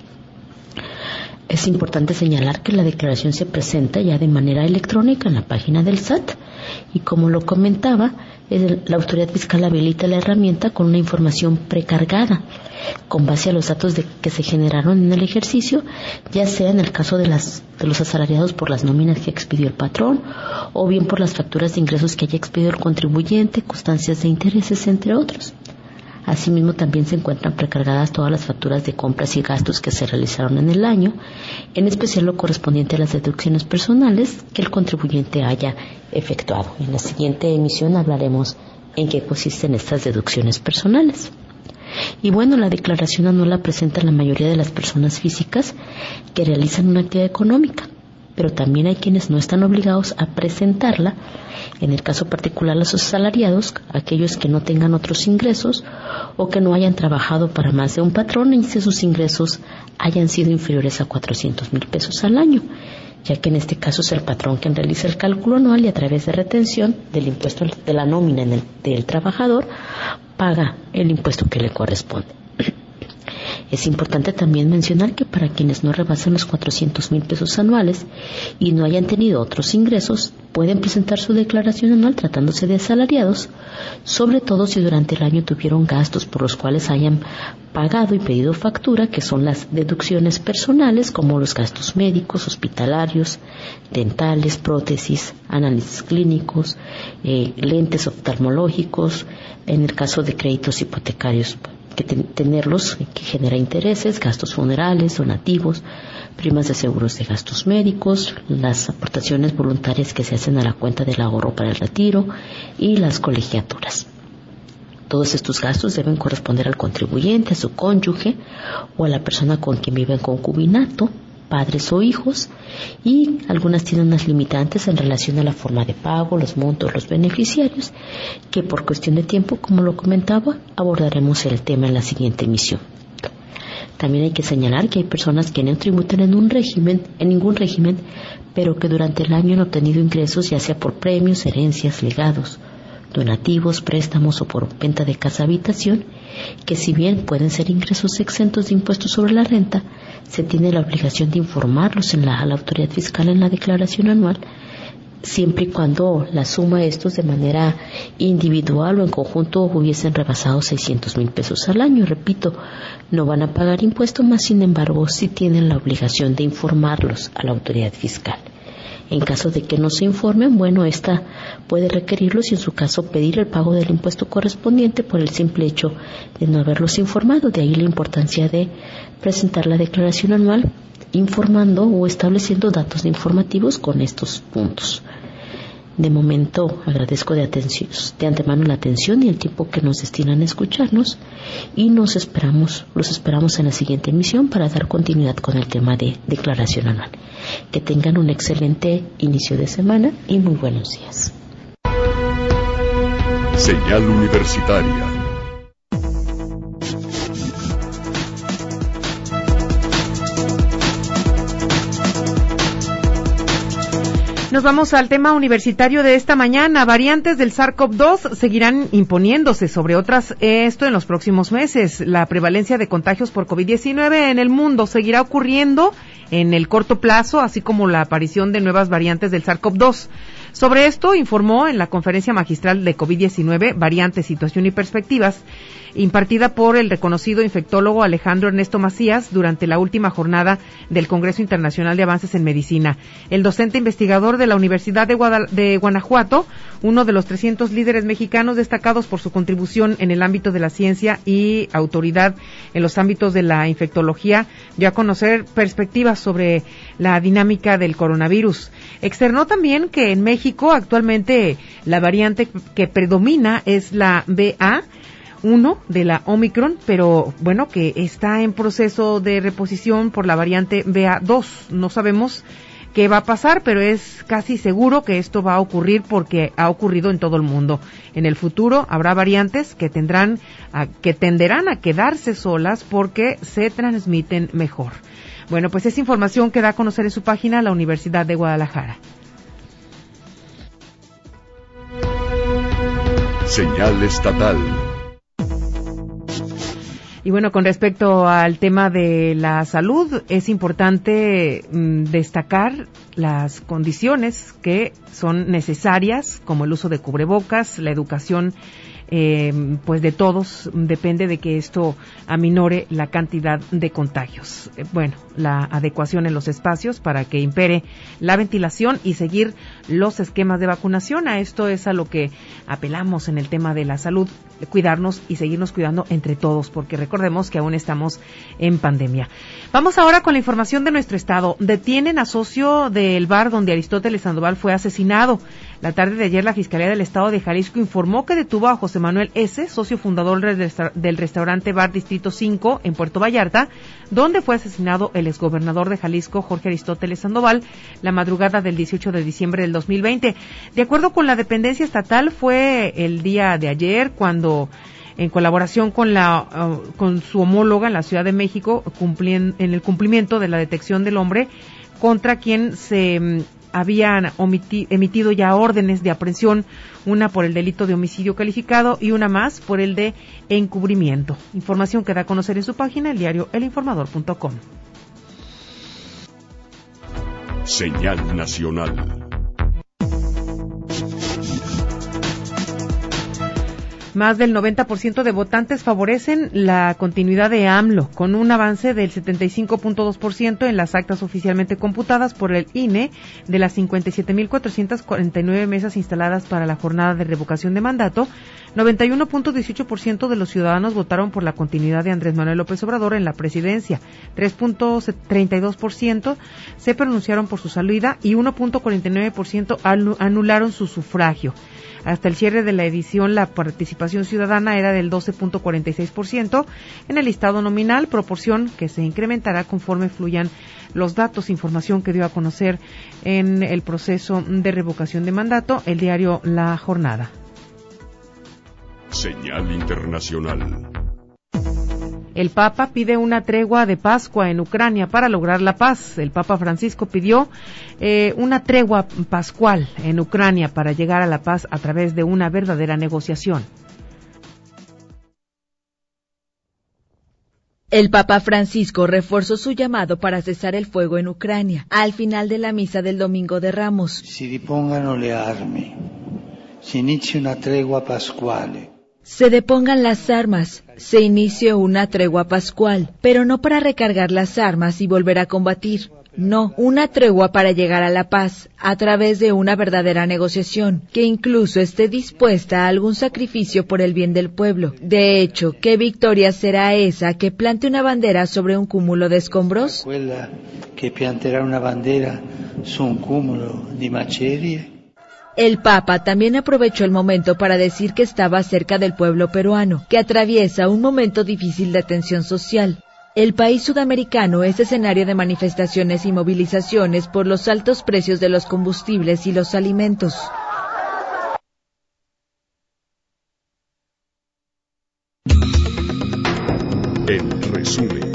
Es importante señalar que la declaración se presenta ya de manera electrónica en la página del SAT y, como lo comentaba, la autoridad fiscal habilita la herramienta con una información precargada con base a los datos que se generaron en el ejercicio, ya sea en el caso de los asalariados por las nóminas que expidió el patrón, o bien por las facturas de ingresos que haya expedido el contribuyente, constancias de intereses, entre otros. Asimismo, también se encuentran precargadas todas las facturas de compras y gastos que se realizaron en el año, en especial lo correspondiente a las deducciones personales que el contribuyente haya efectuado. En la siguiente emisión hablaremos en qué consisten estas deducciones personales. Y bueno, la declaración anual la presenta la mayoría de las personas físicas que realizan una actividad económica, pero también hay quienes no están obligados a presentarla. En el caso particular, los asalariados, aquellos que no tengan otros ingresos o que no hayan trabajado para más de un patrón y si sus ingresos hayan sido inferiores a 400,000 pesos al año, ya que en este caso es el patrón quien realiza el cálculo anual y a través de retención del impuesto de la nómina del trabajador paga el impuesto que le corresponde. Es importante también mencionar que para quienes no rebasan los 400,000 pesos anuales y no hayan tenido otros ingresos, pueden presentar su declaración anual tratándose de asalariados, sobre todo si durante el año tuvieron gastos por los cuales hayan pagado y pedido factura, que son las deducciones personales como los gastos médicos, hospitalarios, dentales, prótesis, análisis clínicos, lentes oftalmológicos, en el caso de créditos hipotecarios, que tenerlos, que genera intereses, gastos funerales, donativos, primas de seguros de gastos médicos, las aportaciones voluntarias que se hacen a la cuenta del ahorro para el retiro y las colegiaturas. Todos estos gastos deben corresponder al contribuyente, a su cónyuge o a la persona con quien vive en concubinato, padres o hijos, y algunas tienen unas limitantes en relación a la forma de pago, los montos, los beneficiarios, que por cuestión de tiempo, como lo comentaba, abordaremos el tema en la siguiente emisión. También hay que señalar que hay personas que no tributan en ningún régimen, pero que durante el año han obtenido ingresos ya sea por premios, herencias, legados, donativos, préstamos o por venta de casa-habitación, que si bien pueden ser ingresos exentos de impuestos sobre la renta, se tiene la obligación de informarlos a la autoridad fiscal en la declaración anual, siempre y cuando la suma de estos de manera individual o en conjunto hubiesen rebasado 600,000 pesos al año. Repito, no van a pagar impuestos, más sin embargo sí tienen la obligación de informarlos a la autoridad fiscal. En caso de que no se informen, bueno, esta puede requerirlos y en su caso pedir el pago del impuesto correspondiente por el simple hecho de no haberlos informado. De ahí la importancia de presentar la declaración anual informando o estableciendo datos informativos con estos puntos. De momento agradezco de antemano la atención y el tiempo que nos destinan a escucharnos, y los esperamos en la siguiente emisión para dar continuidad con el tema de declaración anual. Que tengan un excelente inicio de semana y muy buenos días. Señal Universitaria. Nos vamos al tema universitario de esta mañana. Variantes del SARS-CoV-2 seguirán imponiéndose sobre otras, esto en los próximos meses. La prevalencia de contagios por COVID-19 en el mundo seguirá ocurriendo en el corto plazo, así como la aparición de nuevas variantes del SARS-CoV-2. Sobre esto informó en la conferencia magistral de COVID-19, Variantes, Situación y Perspectivas, impartida por el reconocido infectólogo Alejandro Ernesto Macías durante la última jornada del Congreso Internacional de Avances en Medicina. El docente investigador de la Universidad de Guanajuato, uno de los 300 líderes mexicanos destacados por su contribución en el ámbito de la ciencia y autoridad en los ámbitos de la infectología, dio a conocer perspectivas sobre la dinámica del coronavirus. Externó también que en México actualmente la variante que predomina es la BA.1 de la Omicron, pero bueno, que está en proceso de reposición por la variante BA.2. No sabemos qué va a pasar, pero es casi seguro que esto va a ocurrir porque ha ocurrido en todo el mundo. En el futuro habrá variantes que tenderán a quedarse solas porque se transmiten mejor. Bueno, pues esa información que da a conocer en su página la Universidad de Guadalajara. Señal estatal. Y bueno, con respecto al tema de la salud, es importante destacar las condiciones que son necesarias, como el uso de cubrebocas, la educación pues de todos, depende de que esto aminore la cantidad de contagios. Bueno, la adecuación en los espacios para que impere la ventilación y seguir los esquemas de vacunación. A esto es a lo que apelamos en el tema de la salud, cuidarnos y seguirnos cuidando entre todos, porque recordemos que aún estamos en pandemia. Vamos ahora con la información de nuestro estado. Detienen a socio del bar donde Aristóteles Sandoval fue asesinado. La tarde de ayer, la Fiscalía del Estado de Jalisco informó que detuvo a José Manuel S., socio fundador del restaurante Bar Distrito 5 en Puerto Vallarta, donde fue asesinado el exgobernador de Jalisco, Jorge Aristóteles Sandoval, la madrugada del 18 de diciembre del 2020. De acuerdo con la dependencia estatal, fue el día de ayer cuando, en colaboración con su homóloga en la Ciudad de México, en el cumplimiento de la detección del hombre contra quien se habían emitido ya órdenes de aprehensión, una por el delito de homicidio calificado y una más por el de encubrimiento. Información que da a conocer en su página, el diario elinformador.com. Señal nacional. Más del 90% de votantes favorecen la continuidad de AMLO, con un avance del 75.2% en las actas oficialmente computadas por el INE de las 57.449 mesas instaladas para la jornada de revocación de mandato. 91.18% de los ciudadanos votaron por la continuidad de Andrés Manuel López Obrador en la presidencia. 3.32% se pronunciaron por su salida y 1.49% anularon su sufragio. Hasta el cierre de la edición, la participación ciudadana era del 12.46% en el listado nominal, proporción que se incrementará conforme fluyan los datos, información que dio a conocer en el proceso de revocación de mandato el diario La Jornada. Señal internacional. El Papa pide una tregua de Pascua en Ucrania para lograr la paz. El Papa Francisco pidió una tregua pascual en Ucrania para llegar a la paz a través de una verdadera negociación. El Papa Francisco reforzó su llamado para cesar el fuego en Ucrania al final de la misa del Domingo de Ramos. Si ripongano le armi, si inicia una tregua pascuale. Se depongan las armas, se inicie una tregua pascual, pero no para recargar las armas y volver a combatir. No, una tregua para llegar a la paz, a través de una verdadera negociación, que incluso esté dispuesta a algún sacrificio por el bien del pueblo. De hecho, ¿qué victoria será esa que plante una bandera sobre un cúmulo de escombros? Quella que planterà una bandera su un cúmulo di macerie. El Papa también aprovechó el momento para decir que estaba cerca del pueblo peruano, que atraviesa un momento difícil de tensión social. El país sudamericano es escenario de manifestaciones y movilizaciones por los altos precios de los combustibles y los alimentos. En resumen.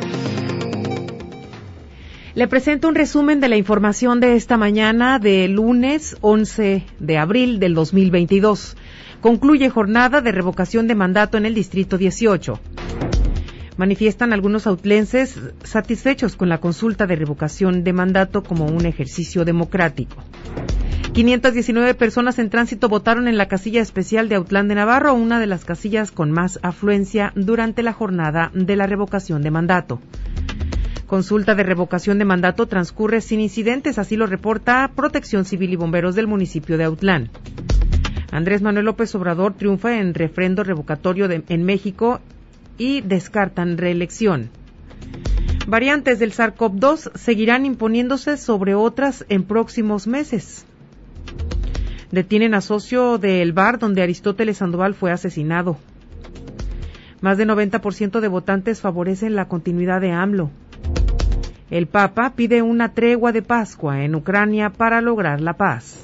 Le presento un resumen de la información de esta mañana de lunes 11 de abril del 2022. Concluye jornada de revocación de mandato en el Distrito 18. Manifiestan algunos autlenses satisfechos con la consulta de revocación de mandato como un ejercicio democrático. 519 personas en tránsito votaron en la casilla especial de Autlán de Navarro, una de las casillas con más afluencia durante la jornada de la revocación de mandato. Consulta de revocación de mandato transcurre sin incidentes, así lo reporta Protección Civil y Bomberos del municipio de Autlán. Andrés Manuel López Obrador triunfa en refrendo revocatorio en México y descartan reelección. Variantes del SARS-CoV-2 seguirán imponiéndose sobre otras en próximos meses. Detienen a socio del bar donde Aristóteles Sandoval fue asesinado. Más de 90% de votantes favorecen la continuidad de AMLO. El Papa pide una tregua de Pascua en Ucrania para lograr la paz.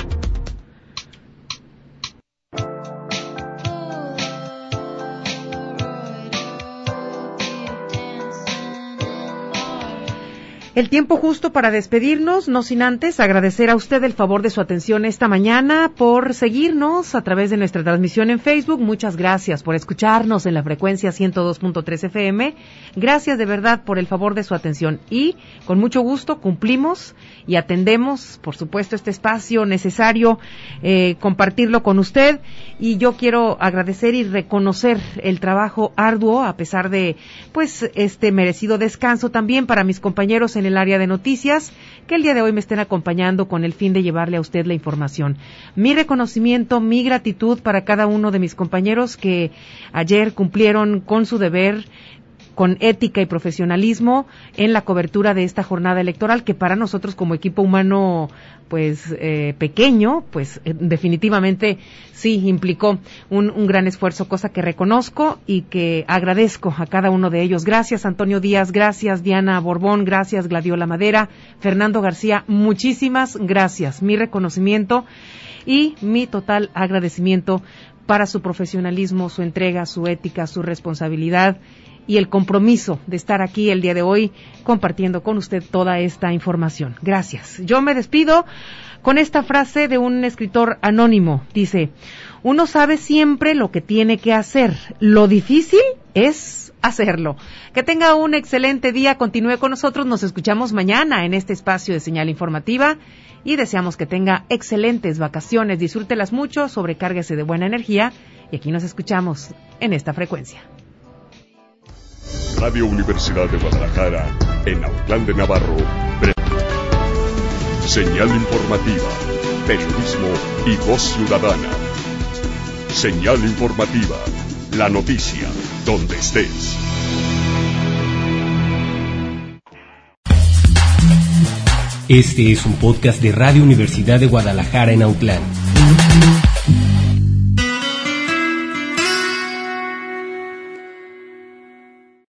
El tiempo justo para despedirnos, no sin antes agradecer a usted el favor de su atención esta mañana, por seguirnos a través de nuestra transmisión en Facebook. Muchas gracias por escucharnos en la frecuencia 102.3 FM. Gracias de verdad por el favor de su atención y con mucho gusto cumplimos y atendemos, por supuesto, este espacio necesario, compartirlo con usted. Y yo quiero agradecer y reconocer el trabajo arduo, a pesar de, pues, este merecido descanso también para mis compañeros en el área de noticias, que el día de hoy me estén acompañando con el fin de llevarle a usted la información. Mi reconocimiento, mi gratitud para cada uno de mis compañeros que ayer cumplieron con su deber, con ética y profesionalismo en la cobertura de esta jornada electoral, que para nosotros como equipo humano pues pequeño, pues definitivamente sí implicó un gran esfuerzo, cosa que reconozco y que agradezco a cada uno de ellos. Gracias Antonio Díaz, gracias Diana Borbón, gracias Gladiola Madera, Fernando García, muchísimas gracias. Mi reconocimiento y mi total agradecimiento para su profesionalismo, su entrega, su ética, su responsabilidad y el compromiso de estar aquí el día de hoy compartiendo con usted toda esta información. Gracias. Yo me despido con esta frase de un escritor anónimo. Dice: uno sabe siempre lo que tiene que hacer. Lo difícil es hacerlo. Que tenga un excelente día, continúe con nosotros, nos escuchamos mañana en este espacio de Señal Informativa y deseamos que tenga excelentes vacaciones, disfrútelas mucho, sobrecárguese de buena energía y aquí nos escuchamos en esta frecuencia. Radio Universidad de Guadalajara, en Autlán de Navarro, Señal Informativa, periodismo y voz ciudadana. Señal Informativa, la noticia, donde estés. Este es un podcast de Radio Universidad de Guadalajara en Autlán.